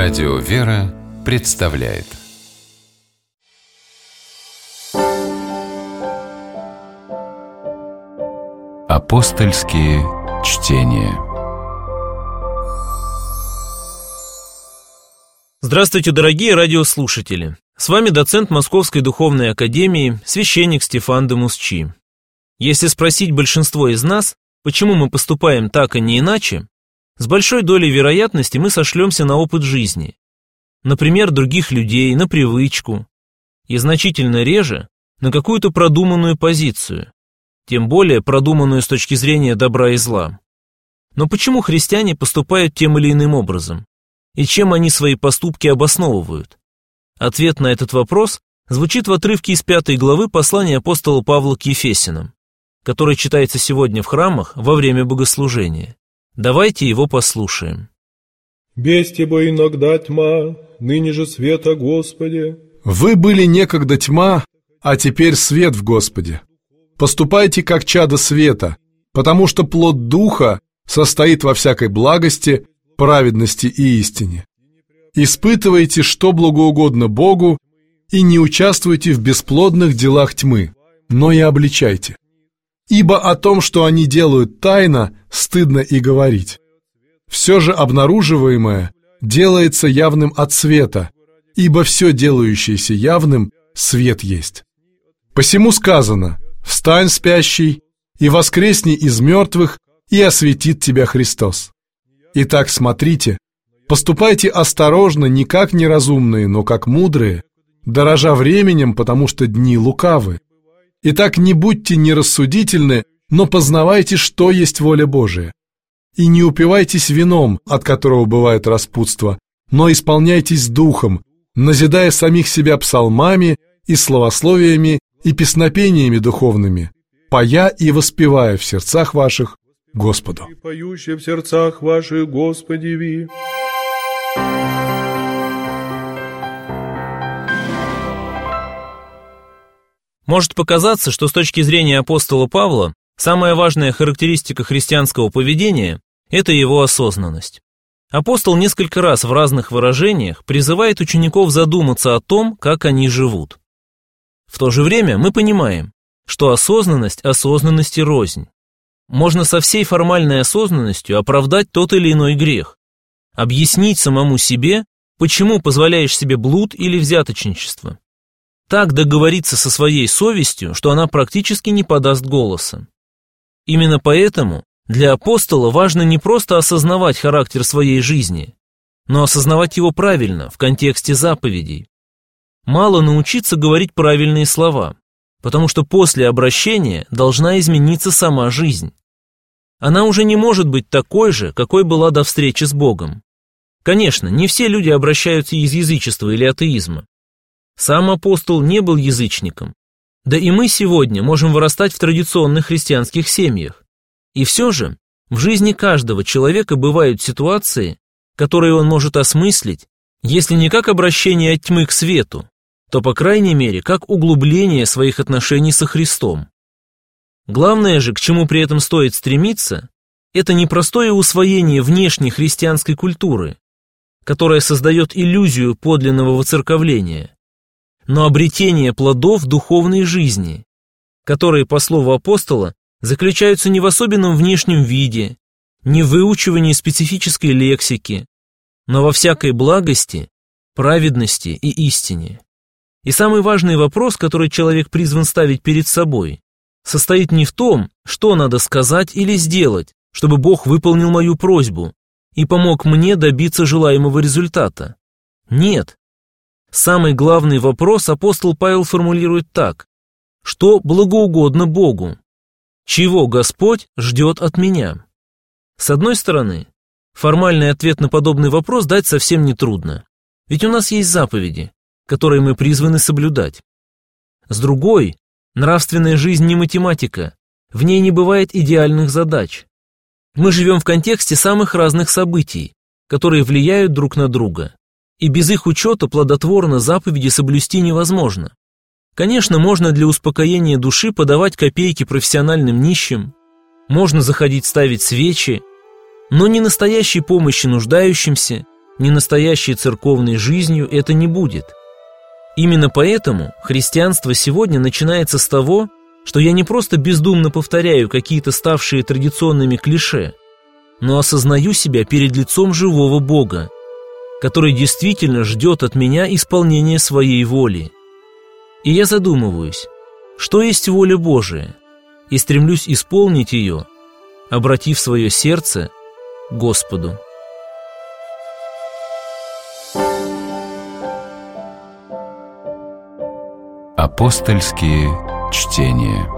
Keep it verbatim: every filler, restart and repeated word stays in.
Радио «Вера» представляет Апостольские чтения. Здравствуйте, дорогие радиослушатели! С вами доцент Московской Духовной Академии, священник Стефан де Мусчи. Если спросить большинство из нас, почему мы поступаем так, а не иначе, с большой долей вероятности мы сошлемся на опыт жизни, например, других людей, на привычку, и значительно реже на какую-то продуманную позицию, тем более продуманную с точки зрения добра и зла. Но почему христиане поступают тем или иным образом? И чем они свои поступки обосновывают? Ответ на этот вопрос звучит в отрывке из пятой главы послания апостола Павла к Ефесянам, который читается сегодня в храмах во время богослужения. Давайте его послушаем. «Без Тебя иногда тьма, ныне же света Господи». Вы были некогда тьма, а теперь свет в Господе. Поступайте как чадо света, потому что плод Духа состоит во всякой благости, праведности и истине. Испытывайте, что благоугодно Богу, и не участвуйте в бесплодных делах тьмы, но и обличайте. Ибо о том, что они делают тайно, стыдно и говорить. Все же обнаруживаемое делается явным от света, ибо все делающееся явным свет есть. Посему сказано: «Встань, спящий, и воскресни из мертвых, и осветит тебя Христос». Итак, смотрите, поступайте осторожно, не как неразумные, но как мудрые, дорожа временем, потому что дни лукавы. Итак, не будьте нерассудительны, но познавайте, что есть воля Божия. И не упивайтесь вином, от которого бывает распутство, но исполняйтесь духом, назидая самих себя псалмами и славословиями и песнопениями духовными, поя и воспевая в сердцах ваших Господу. И поющие в сердцах ваших Господи ви. Может показаться, что с точки зрения апостола Павла самая важная характеристика христианского поведения – это его осознанность. Апостол несколько раз в разных выражениях призывает учеников задуматься о том, как они живут. В то же время мы понимаем, что осознанность осознанности рознь. Можно со всей формальной осознанностью оправдать тот или иной грех, объяснить самому себе, почему позволяешь себе блуд или взяточничество. Так договориться со своей совестью, что она практически не подаст голоса. Именно поэтому для апостола важно не просто осознавать характер своей жизни, но осознавать его правильно, в контексте заповедей. Мало научиться говорить правильные слова, потому что после обращения должна измениться сама жизнь. Она уже не может быть такой же, какой была до встречи с Богом. Конечно, не все люди обращаются из язычества или атеизма. Сам апостол не был язычником. Да и мы сегодня можем вырастать в традиционных христианских семьях. И все же в жизни каждого человека бывают ситуации, которые он может осмыслить, если не как обращение от тьмы к свету, то, по крайней мере, как углубление своих отношений со Христом. Главное же, к чему при этом стоит стремиться, это не простое усвоение внешней христианской культуры, которая создает иллюзию подлинного воцерковления, но обретение плодов духовной жизни, которые, по слову апостола, заключаются не в особенном внешнем виде, не в выучивании специфической лексики, но во всякой благости, праведности и истине. И самый важный вопрос, который человек призван ставить перед собой, состоит не в том, что надо сказать или сделать, чтобы Бог выполнил мою просьбу и помог мне добиться желаемого результата. Нет. Самый главный вопрос апостол Павел формулирует так: что благоугодно Богу? Чего Господь ждет от меня? С одной стороны, формальный ответ на подобный вопрос дать совсем нетрудно, ведь у нас есть заповеди, которые мы призваны соблюдать. С другой, нравственная жизнь не математика, в ней не бывает идеальных задач. Мы живем в контексте самых разных событий, которые влияют друг на друга, и без их учета плодотворно заповеди соблюсти невозможно. Конечно, можно для успокоения души подавать копейки профессиональным нищим, можно заходить ставить свечи, но ни настоящей помощи нуждающимся, ни настоящей церковной жизнью это не будет. Именно поэтому христианство сегодня начинается с того, что я не просто бездумно повторяю какие-то ставшие традиционными клише, но осознаю себя перед лицом живого Бога, который действительно ждет от меня исполнения своей воли. И я задумываюсь, что есть воля Божия, и стремлюсь исполнить ее, обратив свое сердце к Господу. Апостольские чтения.